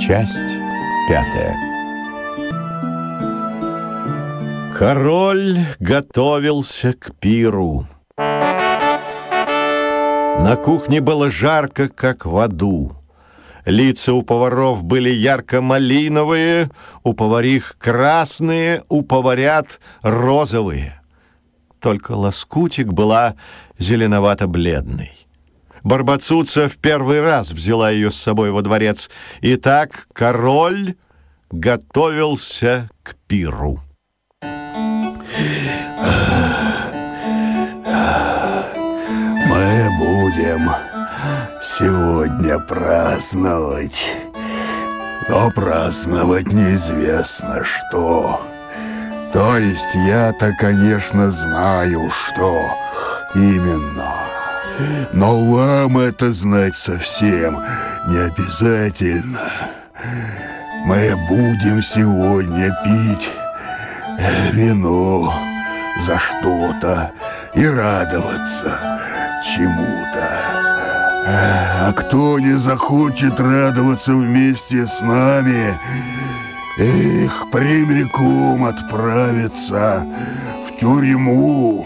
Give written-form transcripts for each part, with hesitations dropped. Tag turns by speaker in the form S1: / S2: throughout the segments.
S1: Часть 5. Король готовился к пиру. На кухне было жарко, как в аду. Лица у поваров были ярко-малиновые, у поварих красные, у поварят розовые. Только Лоскутик была зеленовато-бледной. Барбацуца в первый раз взяла ее с собой во дворец. Итак, король готовился к пиру.
S2: Мы будем сегодня праздновать, но праздновать неизвестно что. То есть я-то, конечно, знаю, что именно. Но вам это знать совсем не обязательно. Мы будем сегодня пить вино за что-то и радоваться чему-то. А кто не захочет радоваться вместе с нами, их прямиком отправится в тюрьму.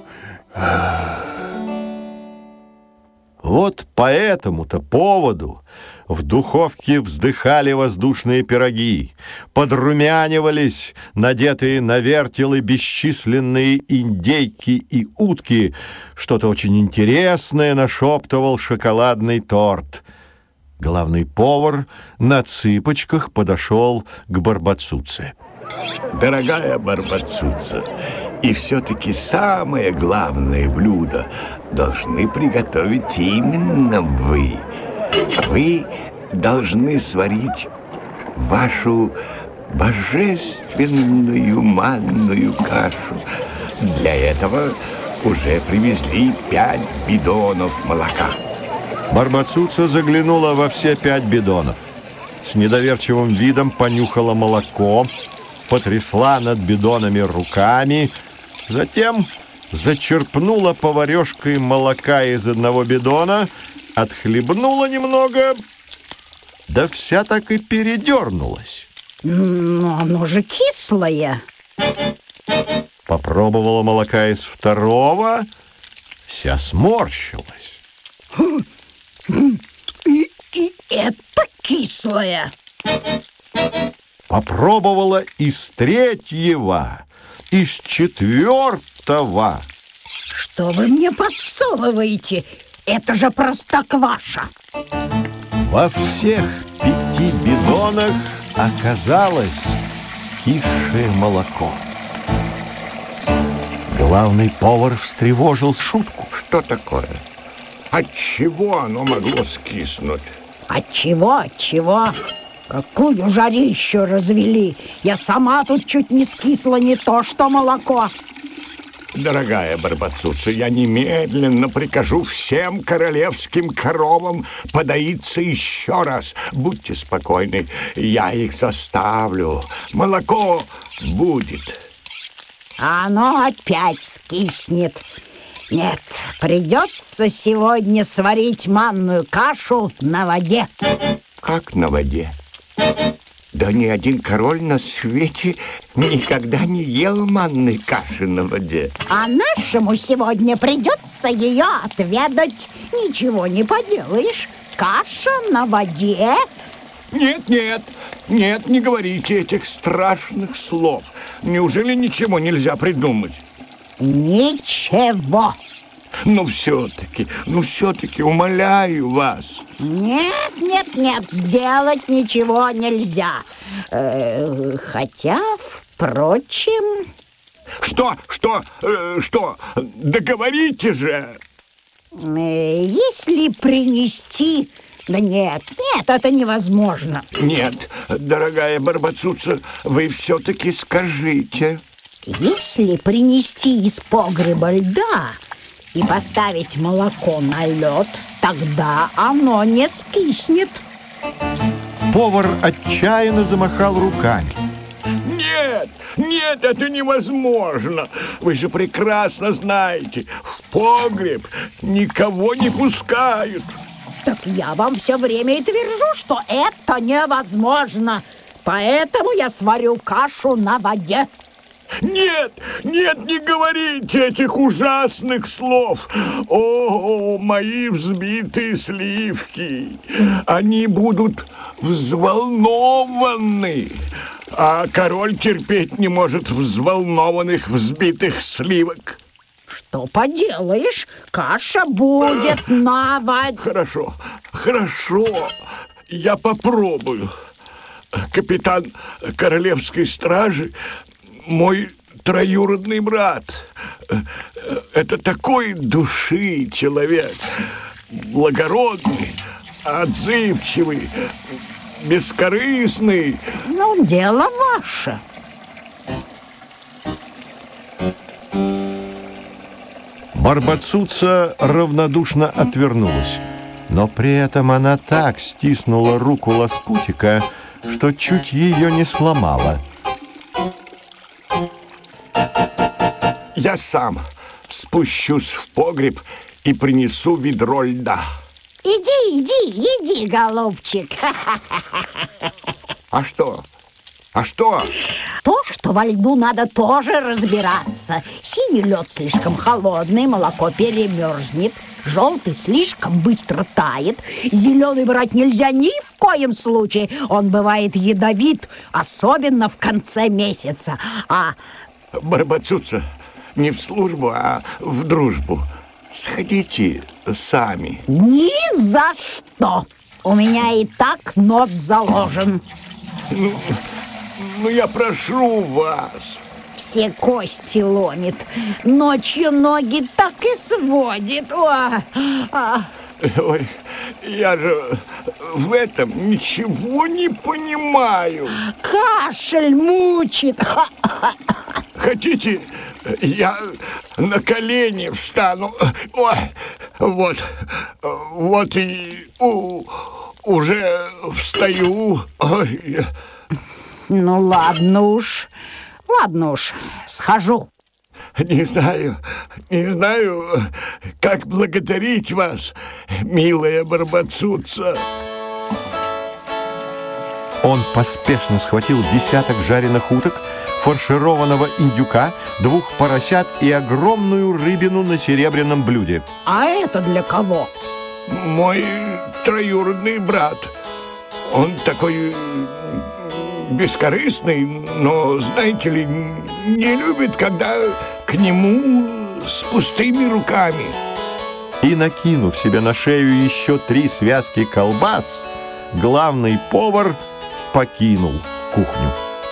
S1: Вот по этому-то поводу в духовке вздыхали воздушные пироги, подрумянивались надетые на вертелы бесчисленные индейки и утки. Что-то очень интересное нашептывал шоколадный торт. Главный повар на цыпочках подошел к Барбацуце.
S3: Дорогая Барбацуца, и все-таки самое главное блюдо должны приготовить именно вы. Вы должны сварить вашу божественную манную кашу. Для этого уже привезли 5 бидонов молока.
S1: Барбацуца заглянула во все 5 бидонов. С недоверчивым видом понюхала молоко, потрясла над бидонами руками, затем зачерпнула поварешкой молока из одного бидона, отхлебнула немного, да вся так и передернулась.
S4: Но оно же кислое.
S1: Попробовала молока из второго, вся сморщилась.
S4: И это кислое.
S1: Попробовала из третьего, из четвертого.
S4: Что вы мне подсовываете? Это же простокваша.
S1: Во всех 5 бидонах оказалось скисшее молоко. Главный повар встревожил шутку.
S3: Что такое? Отчего оно могло скиснуть?
S4: Отчего? Какую жарищу развели! Я сама тут чуть не скисла, не то что молоко.
S3: Дорогая Барбацуца, я немедленно прикажу всем королевским коровам подоиться еще раз. Будьте спокойны, я их заставлю. Молоко будет.
S4: Оно опять скиснет. Нет, придется сегодня сварить манную кашу на воде.
S3: Как на воде? Да ни один король на свете никогда не ел манной каши на воде.
S4: А нашему сегодня придется ее отведать. Ничего не поделаешь. Каша на воде.
S3: Нет, не говорите этих страшных слов. Неужели ничего нельзя придумать?
S4: Ничего.
S3: Но все-таки, умоляю вас.
S4: Нет, сделать ничего нельзя. Хотя, впрочем...
S3: Что? Договорите же!
S4: Если принести... Да нет, это невозможно.
S3: Нет, дорогая Барбацуца, вы все-таки скажите.
S4: Если принести из погреба льда и поставить молоко на лед, тогда оно не скиснет.
S1: Повар отчаянно замахал руками.
S3: Нет, это невозможно. Вы же прекрасно знаете, в погреб никого не пускают.
S4: Так я вам все время и твержу, что это невозможно. Поэтому я сварю кашу на воде.
S3: Нет, нет, не говорите этих ужасных слов. О, мои взбитые сливки. Они будут взволнованы. А король терпеть не может взволнованных взбитых сливок.
S4: Что поделаешь, каша будет на воде.
S3: Хорошо, хорошо, я попробую. Капитан королевской стражи мой троюродный брат. Это такой души человек, благородный, отзывчивый, бескорыстный.
S4: Ну, дело ваше.
S1: Барбацуца равнодушно отвернулась, но при этом она так стиснула руку Лоскутика, что чуть ее не сломала.
S3: Я сам спущусь в погреб и принесу ведро льда.
S4: Иди, голубчик.
S3: А что? А что?
S4: То, что во льду надо тоже разбираться. Синий лед слишком холодный, молоко перемерзнет. Желтый слишком быстро тает. Зеленый брать нельзя ни в коем случае. Он бывает ядовит, особенно в конце месяца.
S3: Барбацуца, не в службу, а в дружбу. Сходите сами.
S4: Ни за что. У меня и так нос заложен.
S3: Ну, я прошу вас.
S4: Все кости ломит. Ночью ноги так и сводит.
S3: Ой, я же в этом ничего не понимаю.
S4: Кашель мучит.
S3: Хотите, я на колени встану? Ой, вот и уже встаю. Ой.
S4: Ну, ладно уж, схожу.
S3: Не знаю, как благодарить вас, милая Барбацуца.
S1: Он поспешно схватил десяток жареных уток, фаршированного индюка, 2 поросят и огромную рыбину на серебряном блюде.
S4: А это для кого?
S3: Мой троюродный брат. Он такой бескорыстный, но, знаете ли, не любит, когда к нему с пустыми руками.
S1: И, накинув себе на шею еще 3 связки колбас, главный повар покинул кухню.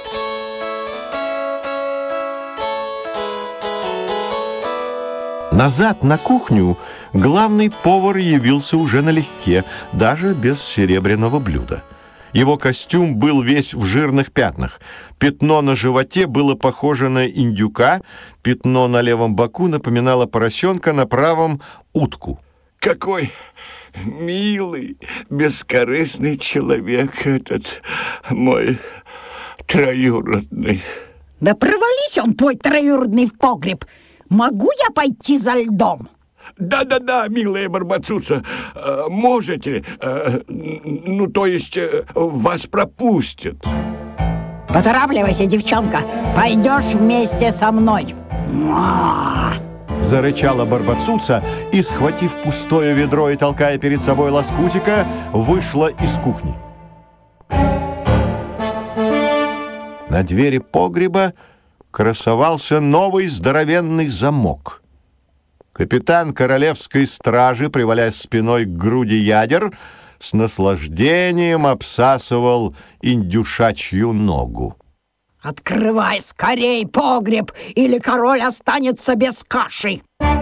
S1: Назад на кухню главный повар явился уже налегке, даже без серебряного блюда. Его костюм был весь в жирных пятнах. Пятно на животе было похоже на индюка, пятно на левом боку напоминало поросенка, на правом — утку.
S3: Какой милый, бескорыстный человек этот мой троюродный.
S4: Да провались он, твой троюродный, в погреб. Могу я пойти за льдом?
S3: Да, милая Барбацуца, можете, то есть вас пропустят.
S4: Поторапливайся, девчонка, пойдешь вместе со мной.
S1: Зарычала Барбацуца и, схватив пустое ведро и толкая перед собой Лоскутика, вышла из кухни. На двери погреба красовался новый здоровенный замок. Капитан королевской стражи, привалясь спиной к груди ядер, с наслаждением обсасывал индюшачью ногу.
S4: Открывай скорей погреб, или король останется без каши.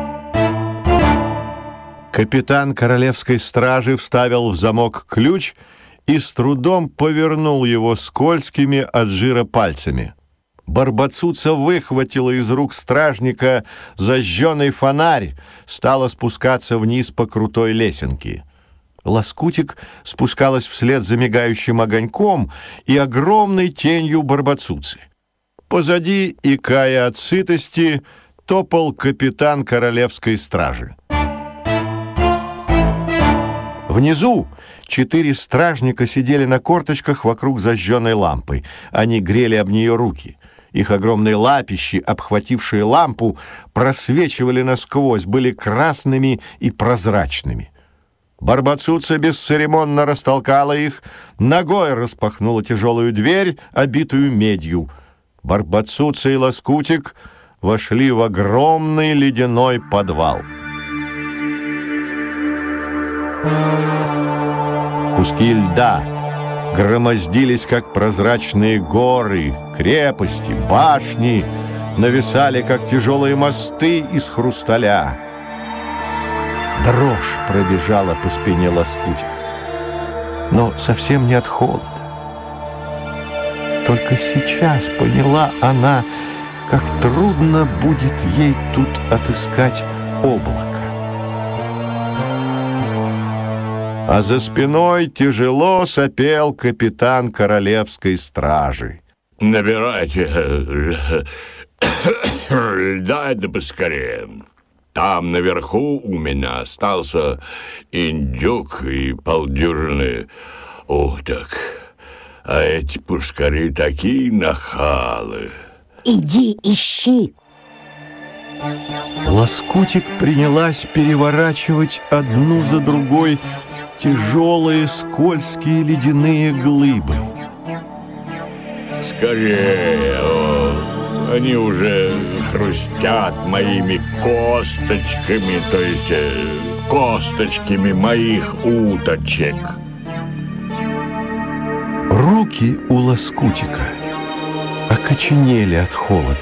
S1: Капитан королевской стражи вставил в замок ключ и с трудом повернул его скользкими от жира пальцами. Барбацуца выхватила из рук стражника зажженный фонарь, стала спускаться вниз по крутой лесенке. Лоскутик спускалась вслед за мигающим огоньком и огромной тенью Барбацуцы. Позади, икая от сытости, топал капитан королевской стражи. Внизу 4 стражника сидели на корточках вокруг зажженной лампы. Они грели об нее руки. Их огромные лапищи, обхватившие лампу, просвечивали насквозь, были красными и прозрачными. Барбацуца бесцеремонно растолкала их, ногой распахнула тяжелую дверь, обитую медью. Барбацуца и Лоскутик вошли в огромный ледяной подвал. Куски льда громоздились, как прозрачные горы, крепости, башни, нависали, как тяжелые мосты из хрусталя. Дрожь пробежала по спине Лоскутика, но совсем не от холода. Только сейчас поняла она, как трудно будет ей тут отыскать облако. А за спиной тяжело сопел капитан королевской стражи.
S3: Набирайте льда, да поскорее. Там наверху у меня остался индюк и полдюжины уток. А эти пушкари такие нахалы.
S4: Иди ищи.
S1: Лоскутик принялась переворачивать одну за другой тяжелые, скользкие ледяные глыбы.
S3: Скорее, они уже хрустят моими косточками, то есть косточками моих уточек.
S1: Руки у Лоскутика окоченели от холода.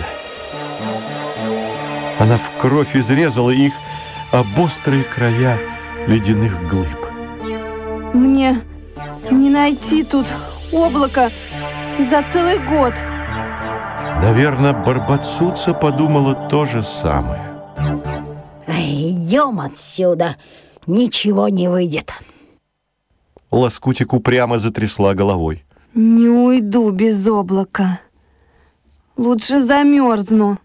S1: Она в кровь изрезала их об острые края ледяных глыб.
S5: Мне не найти тут облако за целый год.
S1: Наверное, Барбацуца подумала то же самое.
S4: Идем отсюда, ничего не выйдет.
S1: Лоскутик упрямо затрясла головой.
S5: Не уйду без облака. Лучше замерзну.